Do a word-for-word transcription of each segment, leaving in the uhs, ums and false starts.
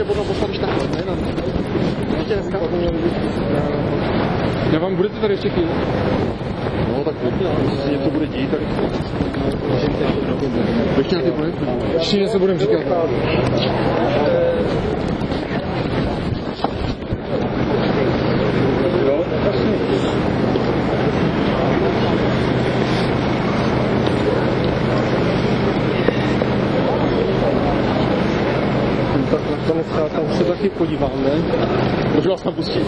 je potom poslat už takhle, ne? No. Ještě dneska? Já vám budete tady ještě chvíli? No, tak pojďte, jestli něco bude dít, tak... Ještě na ty projekty. Ještě něco budeme říkat. Tak nakonec já tam se taky podívám, ne? Můžu vás tam pustit.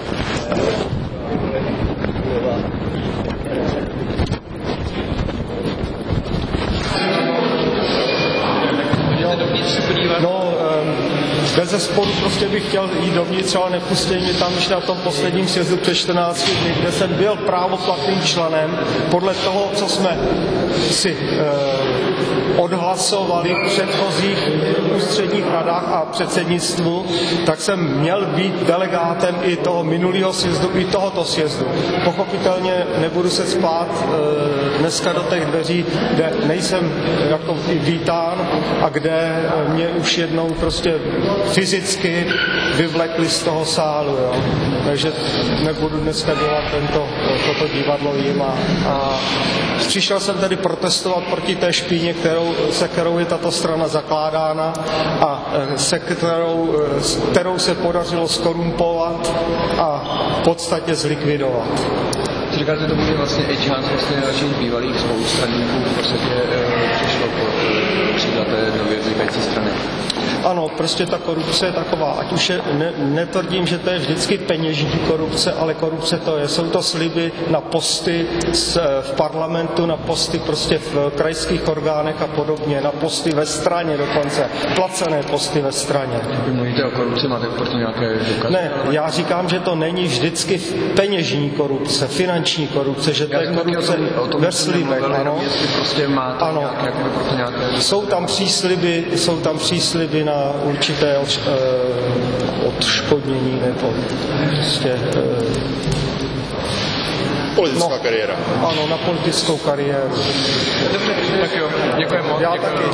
No, bezesporu prostě bych chtěl jít dovnitř, ale nepustili mě tam už na tom posledním sjezdu před čtrnácti dny, kde jsem byl právoplatným členem podle toho, co jsme si eh, odhlasovali v předchozích ústředních radách a předsednictvu, tak jsem měl být delegátem i toho minulého sjezdu, i tohoto sjezdu. Pochopitelně nebudu se spát eh, dneska do těch dveří, kde nejsem jako vítán a kde mě už jednou prostě fyzicky vyvlekli z toho sálu, jo. Takže nebudu dneska dělat tento, toto divadlo jim a, a přišel jsem tedy protestovat proti té špíně, kterou, se kterou je tato strana zakládána a se kterou, s kterou se podařilo skorumpovat a v podstatě zlikvidovat. Říkáte, to bude vlastně i část vlastně našich bývalých spolustraníků v podstatě přišlo pod křídla té nově vznikající strany. Ano, prostě ta korupce je taková, ať už je, ne, netvrdím, že to je vždycky peněžní korupce, ale korupce to je. Jsou to sliby na posty z, v parlamentu, na posty prostě v krajských orgánech a podobně, na posty ve straně dokonce, placené posty ve straně. Vy mluvíte o korupci, máte proto nějaké důkazy? Ne, já říkám, že to není vždycky peněžní korupce, finanční korupce, že to je korupce ve slibech, ano. Prostě máte ano. Nějaké, proto nějaké... Jsou tam přísliby, jsou tam přísliby na určité od, uh, odškodnění nebo prostě uh, politická no, kariéra. Ano, na politickou kariéru. Dobře, tak jo, děkujeme. Já taky.